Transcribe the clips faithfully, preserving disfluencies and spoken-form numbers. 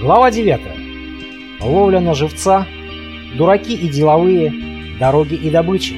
Глава девятая. Ловля на живца, дураки и деловые, дороги и добычи.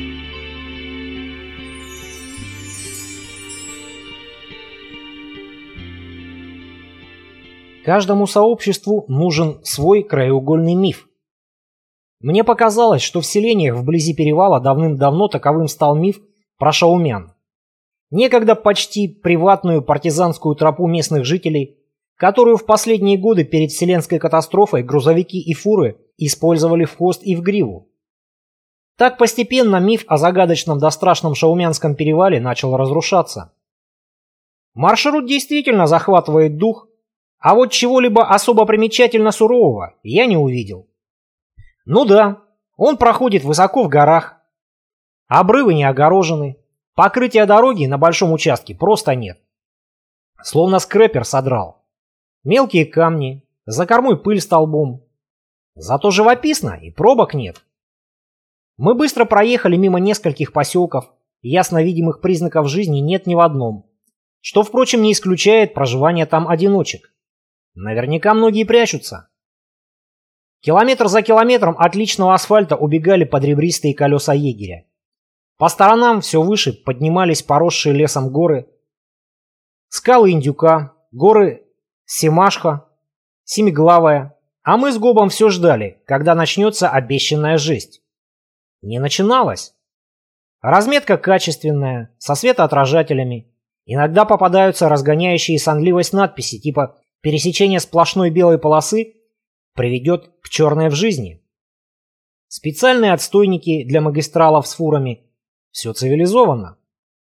Каждому сообществу нужен свой краеугольный миф. Мне показалось, что в селениях вблизи перевала давным-давно таковым стал миф про шаумян. Некогда почти приватную партизанскую тропу местных жителей, которую в последние годы перед вселенской катастрофой грузовики и фуры использовали в хвост и в гриву. Так постепенно миф о загадочном да страшном шаумянском перевале начал разрушаться. Маршрут действительно захватывает дух, а вот чего-либо особо примечательно сурового я не увидел. Ну да, он проходит высоко в горах, обрывы не огорожены, покрытия дороги на большом участке просто нет. Словно скрепер содрал. Мелкие камни, за кормой пыль столбом. Зато живописно и пробок нет. Мы быстро проехали мимо нескольких поселков, ясно видимых признаков жизни нет ни в одном, что, впрочем, не исключает проживание там одиночек. Наверняка многие прячутся. Километр за километром от личного асфальта убегали под ребристые колеса егеря. По сторонам все выше поднимались поросшие лесом горы. Скалы Индюка, горы Семашха, Семиглавая, а мы с Гобом все ждали, когда начнется обещанная жесть. Не начиналось. Разметка качественная, со светоотражателями. Иногда попадаются разгоняющие сонливость надписи, типа «Пересечение сплошной белой полосы приведет к черной в жизни». Специальные отстойники для магистралов с фурами. Все цивилизованно.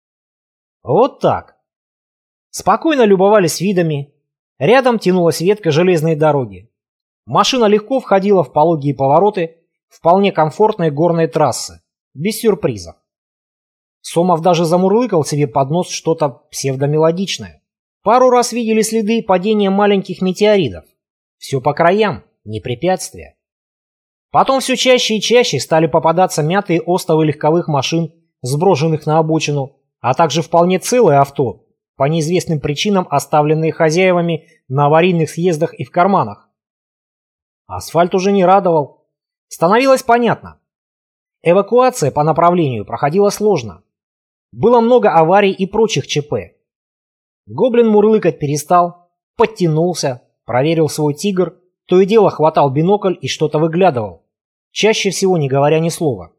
Вот так. Спокойно любовались видами. Рядом тянулась ветка железной дороги. Машина легко входила в пологие повороты вполне комфортной горной трассы, без сюрпризов. Сомов даже замурлыкал себе под нос что-то псевдомелодичное. Пару раз видели следы падения маленьких метеоритов. Все по краям, не препятствия. Потом все чаще и чаще стали попадаться мятые остовы легковых машин, сброшенных на обочину, а также вполне целые авто, по неизвестным причинам оставленные хозяевами на аварийных съездах и в карманах. Асфальт уже не радовал. Становилось понятно. Эвакуация по направлению проходила сложно. Было много аварий и прочих ЧП. Гоблин мурлыкать перестал, подтянулся, проверил свой тигр, то и дело хватал бинокль и что-то выглядывал, чаще всего не говоря ни слова.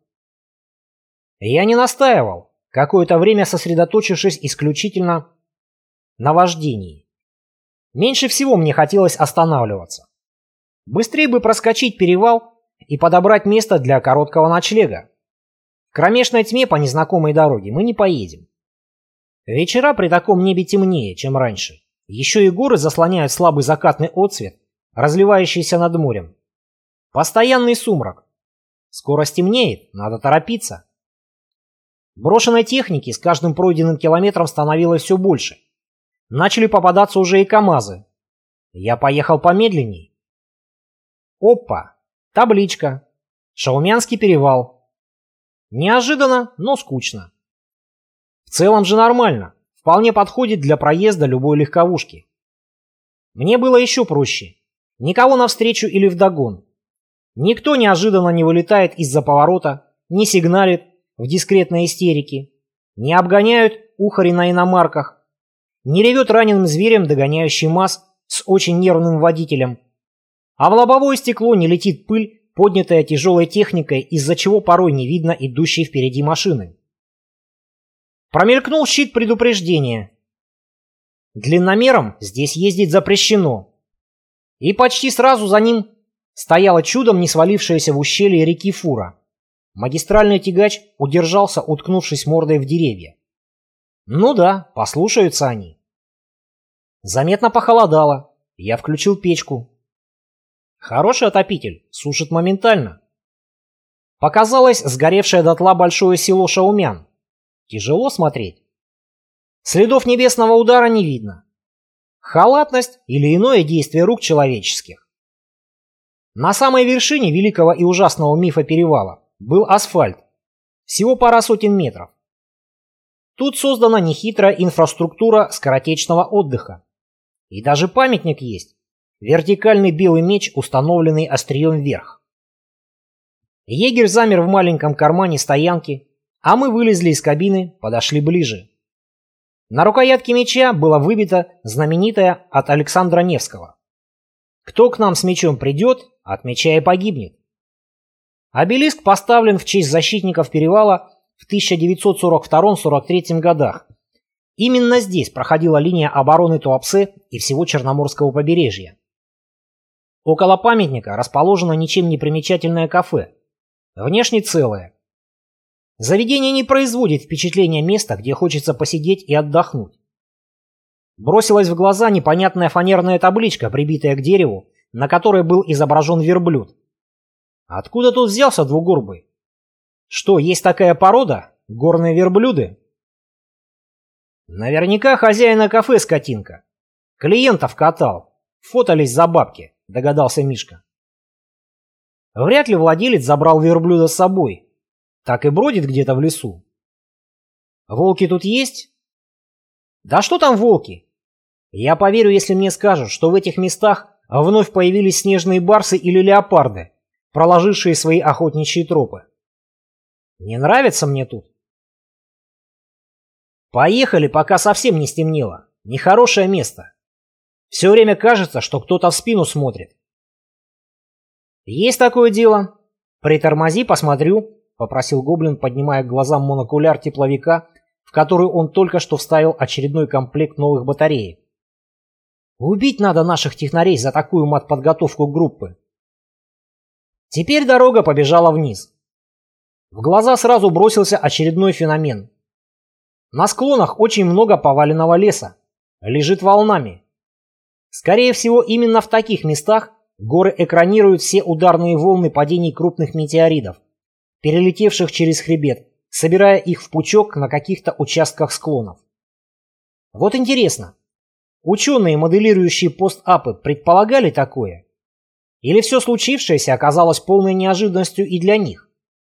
Я не настаивал, какое-то время сосредоточившись исключительно на вождении. Меньше всего мне хотелось останавливаться. Быстрее бы проскочить перевал и подобрать место для короткого ночлега. В кромешной тьме по незнакомой дороге мы не поедем. Вечера при таком небе темнее, чем раньше. Еще и горы заслоняют слабый закатный отсвет, разливающийся над морем. Постоянный сумрак. Скоро стемнеет, надо торопиться. Брошенной техники с каждым пройденным километром становилось все больше. Начали попадаться уже и КАМАЗы. Я поехал помедленней. Опа! Табличка. Шаумянский перевал. Неожиданно, но скучно. В целом же нормально. Вполне подходит для проезда любой легковушки. Мне было еще проще. Никого навстречу или вдогон. Никто неожиданно не вылетает из-за поворота, не сигналит в дискретной истерике, не обгоняют ухари на иномарках, не ревет раненым зверем догоняющий МАЗ с очень нервным водителем, а в лобовое стекло не летит пыль, поднятая тяжелой техникой, из-за чего порой не видно идущей впереди машины. Промелькнул щит предупреждения. Длинномером здесь ездить запрещено. И почти сразу за ним стояла чудом не свалившаяся в ущелье реки фура. Магистральный тягач удержался, уткнувшись мордой в деревья. Ну да, послушаются они. Заметно похолодало. Я включил печку. Хороший отопитель, сушит моментально. Показалось сгоревшее дотла большое село Шаумян. Тяжело смотреть. Следов небесного удара не видно. Халатность или иное действие рук человеческих. На самой вершине великого и ужасного мифа перевала был асфальт. Всего пара сотен метров. Тут создана нехитрая инфраструктура скоротечного отдыха. И даже памятник есть. вертикальный белый меч, установленный острием вверх. Егерь замер в маленьком кармане стоянки, а мы вылезли из кабины, подошли ближе. На рукоятке меча было выбито знаменитое от Александра Невского: «Кто к нам с мечом придет, от меча и погибнет». Обелиск поставлен в честь защитников перевала в тысяча девятьсот сорок втором — сорок третьем годах. Именно здесь проходила линия обороны Туапсе и всего Черноморского побережья. Около памятника расположено ничем не примечательное кафе, внешне целое. Заведение не производит впечатления места, где хочется посидеть и отдохнуть. Бросилась в глаза непонятная фанерная табличка, прибитая к дереву, на которой был изображен верблюд. Откуда тут взялся двугорбый? Что, есть такая порода? Горные верблюды? Наверняка хозяина кафе скотинка. Клиентов катал. Фотались за бабки, догадался Мишка. Вряд ли владелец забрал верблюда с собой. Так и бродит где-то в лесу. Волки тут есть? Да что там волки? Я поверю, если мне скажут, что в этих местах вновь появились снежные барсы или леопарды, проложившие свои охотничьи тропы. Не нравится мне тут. Поехали, пока совсем не стемнело. Нехорошее место. Все время кажется, что кто-то в спину смотрит. Есть такое дело. Притормози, посмотрю, попросил гоблин, поднимая к глазам монокуляр тепловика, в который он только что вставил очередной комплект новых батареек. Убить надо наших технарей за такую матподготовку группы. Теперь дорога побежала вниз. В глаза сразу бросился очередной феномен. На склонах очень много поваленного леса. Лежит волнами. Скорее всего, именно в таких местах горы экранируют все ударные волны падений крупных метеоритов, перелетевших через хребет, собирая их в пучок на каких-то участках склонов. Вот интересно, ученые, моделирующие постапы, предполагали такое? Или все случившееся оказалось полной неожиданностью и для них?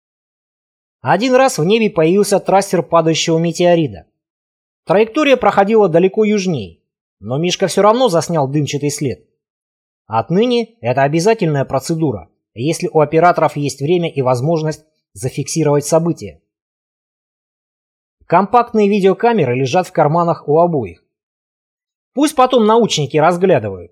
Один раз в небе появился трассер падающего метеорита. Траектория проходила далеко южнее, но Мишка все равно заснял дымчатый след. Отныне это обязательная процедура, если у операторов есть время и возможность зафиксировать события. Компактные видеокамеры лежат в карманах у обоих. Пусть потом научники разглядывают.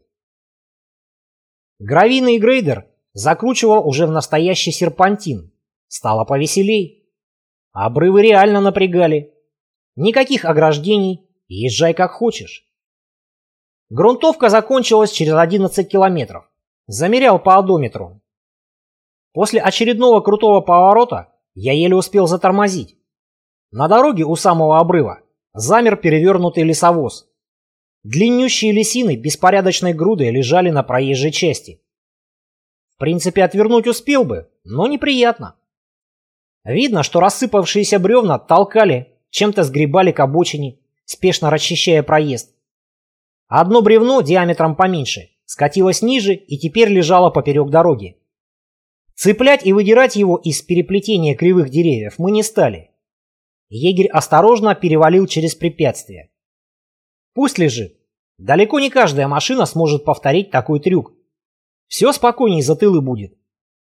Гравийный грейдер закручивал уже в настоящий серпантин. Стало повеселей. Обрывы реально напрягали. Никаких ограждений, езжай как хочешь. Грунтовка закончилась через одиннадцать километров. Замерял по одометру. После очередного крутого поворота я еле успел затормозить. На дороге у самого обрыва замер перевернутый лесовоз. Длиннющие лесины беспорядочной грудой лежали на проезжей части. В принципе, отвернуть успел бы, но неприятно. Видно, что рассыпавшиеся бревна толкали, чем-то сгребали к обочине, спешно расчищая проезд. Одно бревно диаметром поменьше скатилось ниже и теперь лежало поперек дороги. Цеплять и выдирать его из переплетения кривых деревьев мы не стали. Егерь осторожно перевалил через препятствие. Пусть лежит. Далеко не каждая машина сможет повторить такой трюк. Все спокойней за тылы будет.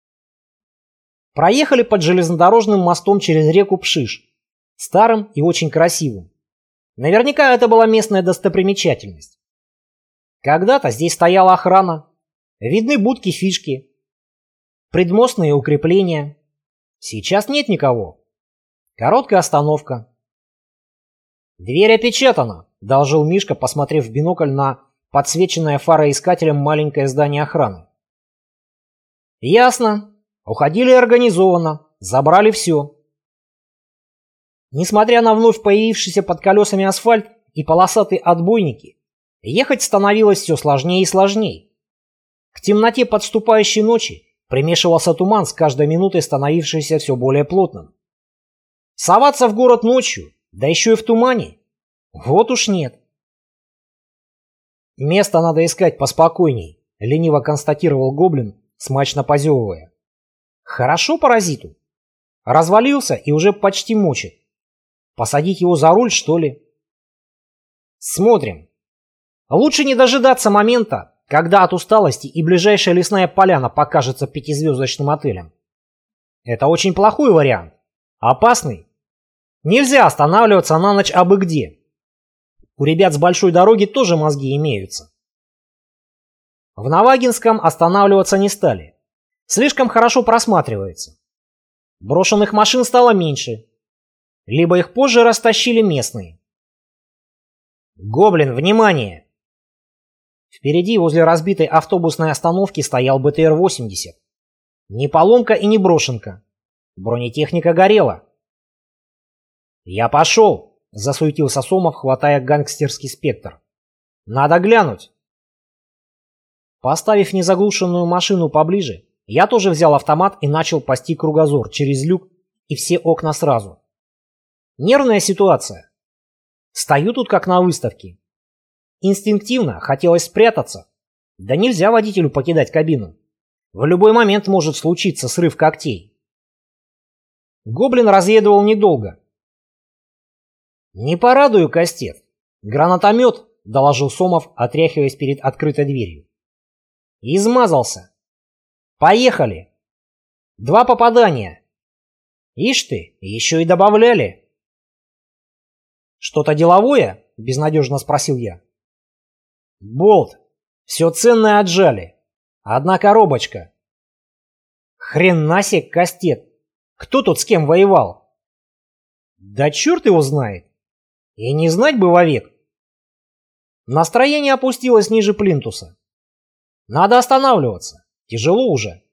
Проехали под железнодорожным мостом через реку Пшиш, старым и очень красивым. Наверняка это была местная достопримечательность. Когда-то здесь стояла охрана, видны будки-фишки, предмостные укрепления. Сейчас нет никого. Короткая остановка. «Дверь опечатана», — доложил Мишка, посмотрев в бинокль на подсвеченное фароискателем маленькое здание охраны. «Ясно. Уходили организованно, забрали все». Несмотря на вновь появившийся под колесами асфальт и полосатые отбойники, ехать становилось все сложнее и сложнее. К темноте подступающей ночи примешивался туман, с каждой минутой становившийся все более плотным. Соваться в город ночью, да еще и в тумане, вот уж нет. «Место надо искать поспокойней», — лениво констатировал гоблин, смачно позевывая. «Хорошо паразиту. Развалился и уже почти мочит. Посадить его за руль, что ли?» «Смотрим. Лучше не дожидаться момента, когда от усталости и ближайшая лесная поляна покажется пятизвездочным отелем. Это очень плохой вариант. Опасный. Нельзя останавливаться на ночь абы где. У ребят с большой дороги тоже мозги имеются. В Навагинском останавливаться не стали. Слишком хорошо просматривается. Брошенных машин стало меньше. Либо их позже растащили местные. «Гоблин, внимание!» Впереди, возле разбитой автобусной остановки, стоял бэ тэ эр восемьдесят. Ни поломка и ни брошенка. Бронетехника горела. «Я пошел!» — засуетился Сомов, хватая гангстерский спектр. «Надо глянуть!» Поставив незаглушенную машину поближе, я тоже взял автомат и начал пасти кругозор через люк и все окна сразу. Нервная ситуация. Стою тут как на выставке. Инстинктивно хотелось спрятаться. Да нельзя водителю покидать кабину. В любой момент может случиться срыв когтей. Гоблин разведывал недолго. «Не порадую, Кастет. Гранатомет», — доложил Сомов, отряхиваясь перед открытой дверью. «Измазался. Поехали. Два попадания. Ишь ты, еще и добавляли». «Что-то деловое?» — безнадежно спросил я. «Болт. Все ценное отжали. Одна коробочка». «Хрена себе, Кастет. Кто тут с кем воевал?» «Да черт его знает. И не знать бы вовек». Настроение опустилось ниже плинтуса. Надо останавливаться. Тяжело уже.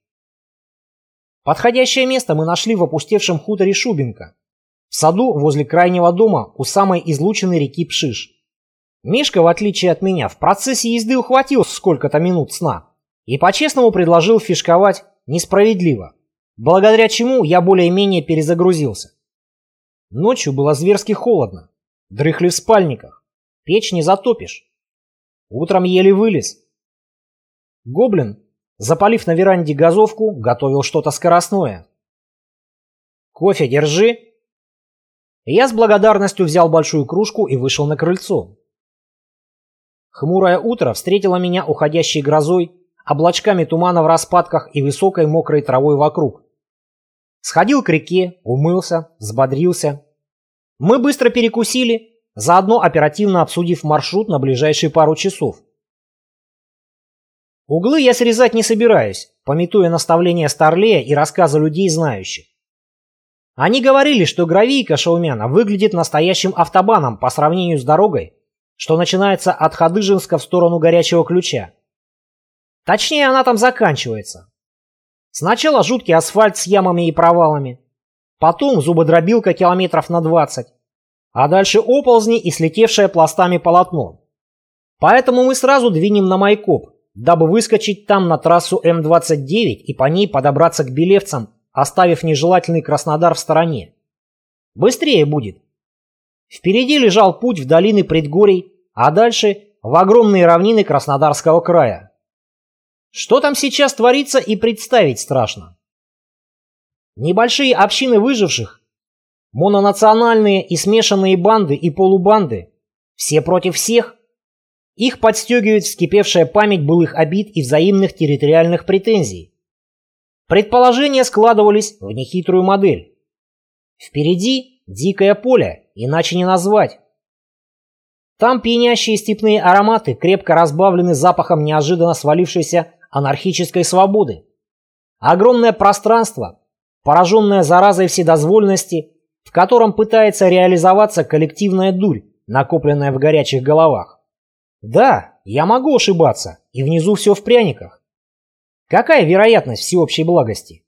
Подходящее место мы нашли в опустевшем хуторе Шубинка. В саду возле крайнего дома у самой излученной реки Пшиш. Мишка, в отличие от меня, в процессе езды ухватил сколько-то минут сна и по-честному предложил фишковать несправедливо, благодаря чему я более-менее перезагрузился. Ночью было зверски холодно, дрыхли в спальниках, печь не затопишь. Утром еле вылез. Гоблин, запалив на веранде газовку, готовил что-то скоростное. «Кофе держи». Я с благодарностью взял большую кружку и вышел на крыльцо. Хмурое утро встретило меня уходящей грозой, облачками тумана в распадках и высокой мокрой травой вокруг. Сходил к реке, умылся, взбодрился. Мы быстро перекусили, заодно оперативно обсудив маршрут на ближайшие пару часов. Углы я срезать не собираюсь, памятуя наставления Старлея и рассказы людей, знающих. Они говорили, что гравийка Шаумяна выглядит настоящим автобаном по сравнению с дорогой, что начинается от Ходыжинска в сторону Горячего Ключа. Точнее, она там заканчивается. Сначала жуткий асфальт с ямами и провалами, потом зубодробилка километров на двадцать, а дальше оползни и слетевшее пластами полотно. Поэтому мы сразу двинем на Майкоп, дабы выскочить там на трассу эм двадцать девять и по ней подобраться к Белевцам, оставив нежелательный Краснодар в стороне. Быстрее будет. Впереди лежал путь в долины предгорий, а дальше в огромные равнины Краснодарского края. Что там сейчас творится, и представить страшно. Небольшие общины выживших, мононациональные и смешанные банды и полубанды, все против всех. Их подстегивает вскипевшая память былых обид и взаимных территориальных претензий. Предположения складывались в нехитрую модель. Впереди дикое поле, иначе не назвать. Там пьянящие степные ароматы крепко разбавлены запахом неожиданно свалившейся анархической свободы. Огромное пространство, пораженное заразой вседозволенности, в котором пытается реализоваться коллективная дурь, накопленная в горячих головах. Да, я могу ошибаться, и внизу все в пряниках. Какая вероятность всеобщей благости?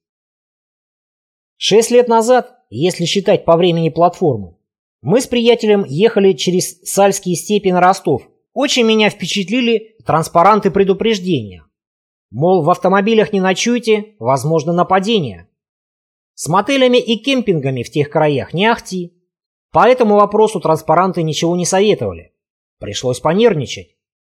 Шесть лет назад, если считать по времени платформу, мы с приятелем ехали через Сальские степи на Ростов. Очень меня впечатлили транспаранты предупреждения. Мол, в автомобилях не ночуйте, возможно нападение. С мотелями и кемпингами в тех краях не ахти. По этому вопросу транспаранты ничего не советовали. Пришлось понервничать.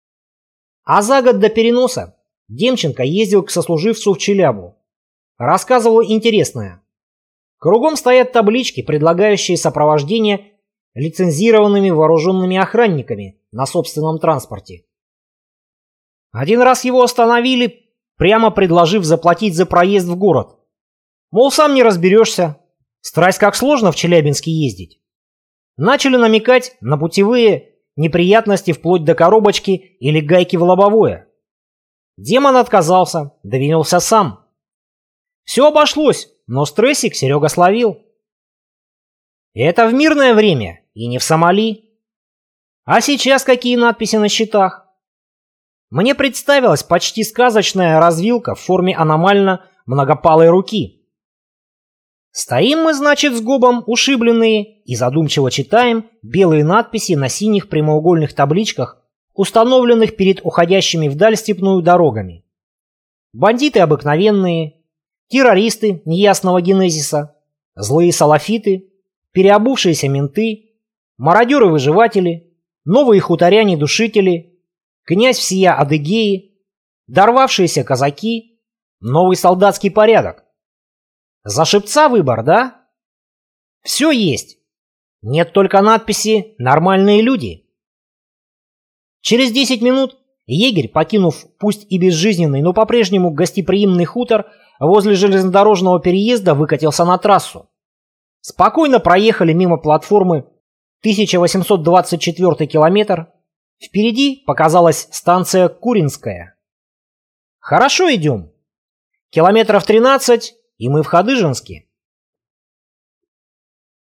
А за год до переноса Демченко ездил к сослуживцу в Челябу. Рассказывал интересное. Кругом стоят таблички, предлагающие сопровождение лицензированными вооруженными охранниками на собственном транспорте. Один раз его остановили, прямо предложив заплатить за проезд в город. Мол, сам не разберешься. Страсть, как сложно в Челябинске ездить. Начали намекать на путевые неприятности вплоть до коробочки или гайки в лобовое. Демон отказался, довинился сам. Все обошлось, но стрессик Серега словил. Это в мирное время и не в Сомали. А сейчас какие надписи на счетах? Мне представилась почти сказочная развилка в форме аномально многопалой руки. Стоим мы, значит, с Гобом ушибленные и задумчиво читаем белые надписи на синих прямоугольных табличках, установленных перед уходящими вдаль степную дорогами. Бандиты обыкновенные, террористы неясного генезиса, злые салафиты, переобувшиеся менты, мародеры-выживатели, новые хуторяне-душители, князь всея Адыгеи, дорвавшиеся казаки, новый солдатский порядок. За шепца выбор, да? Все есть. Нет только надписи «Нормальные люди». Через десять минут егерь, покинув пусть и безжизненный, но по-прежнему гостеприимный хутор, возле железнодорожного переезда выкатился на трассу. Спокойно проехали мимо платформы тысяча восемьсот двадцать четвёртый километр. Впереди показалась станция Куринская. Хорошо идем. Километров тринадцать, и мы в Хадыженске.